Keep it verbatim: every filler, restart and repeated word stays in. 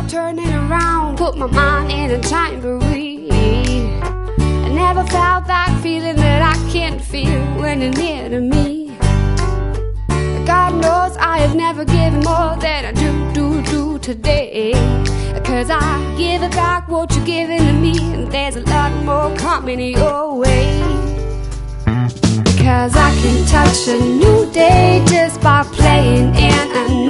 turning around, put my mind in a tambourine. I never felt that feeling that I can't feel when you're near to me. God knows I have never given more than I do, do, do today. Cause I give it back what you're giving to me, and there's a lot more coming your way. Cause I can touch a new day just by playing in a